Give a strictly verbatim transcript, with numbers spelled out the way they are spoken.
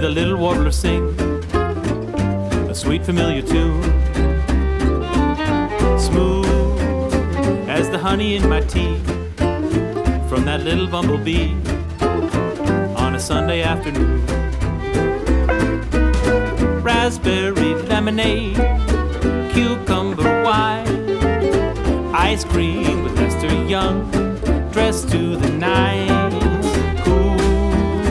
a little warbler sing a sweet familiar tune. Smooth as the honey in my tea from that little bumblebee on a Sunday afternoon. Raspberry lemonade, cucumber wine, ice cream with Lester Young, dressed to the nines.